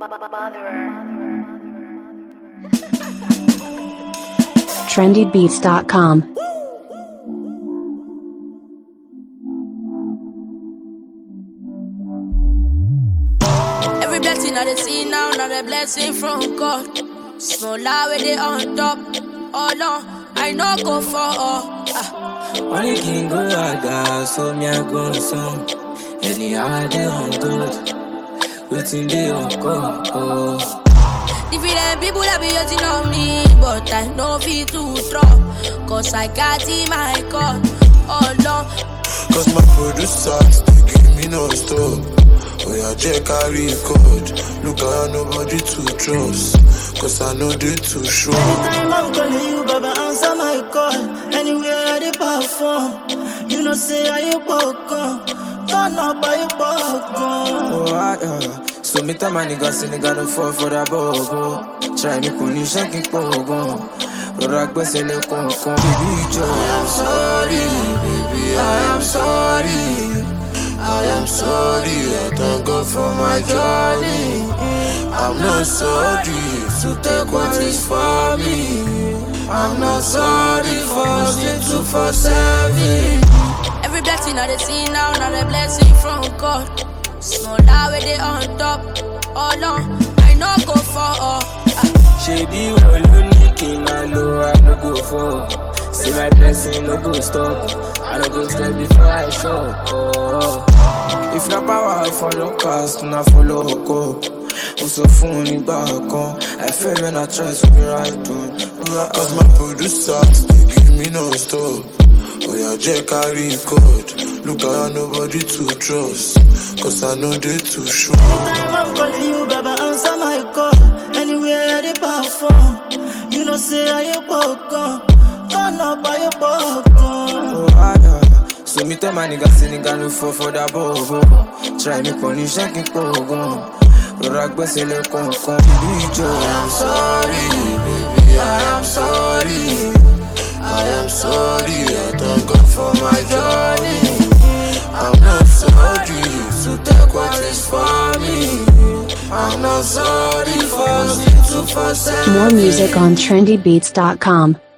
trendybeats.com. Every blessing I see now, not a blessing from God. Small lie with it on top. Oh no, I know go for all. Only king go ada, so me I go some. Any other on good, waiting they on call. Different people that be using on me, but I know fit to drop. Cause I got in my God. Oh no. Cause my producers, they give me no stop. Oh yeah, check carry code. Look at nobody to trust. Cause I know they too sure. Anytime I'm calling you, Baba, answer my call. Anywhere I perform, you know say I you welcome. Turn up by your welcome. So me tell my niggas, nigga don't fall for that bobo. Try me kuni shaking pogo. Rock best in the con. Baby Joe, I am sorry, baby, I am sorry. I am sorry, I thank God for my journey. I'm not sorry to take what is for me. I'm not sorry for sin to forsake. Every blessing I see now, not a blessing from God. Small lie with it on top. Oh no, I know go for all. Shady roll unique, I know I no go for. See my blessing no go stop. I no go step before I show. If na power I follow cast, na follow go. Also phone back on. I feel when I try to be right on. Cause my producers, they give me no stop. Oh yeah, check carry code. Look at nobody to trust. Cause I know they too sure. Anytime I'm calling you, Baba, answer my call. Anywhere I perform, you know say I you welcome. Turn up by your welcome. So me tell my niggas, nigga no fall for that bobo. Try me punish shaking pogo. Rock best in the con. Baby Joe, I am sorry, baby, I am sorry. I am sorry, I thank God for my journey. I'm not sorry to take what is for me. I'm not sorry for sin to forsake. More music on trendybeats.com.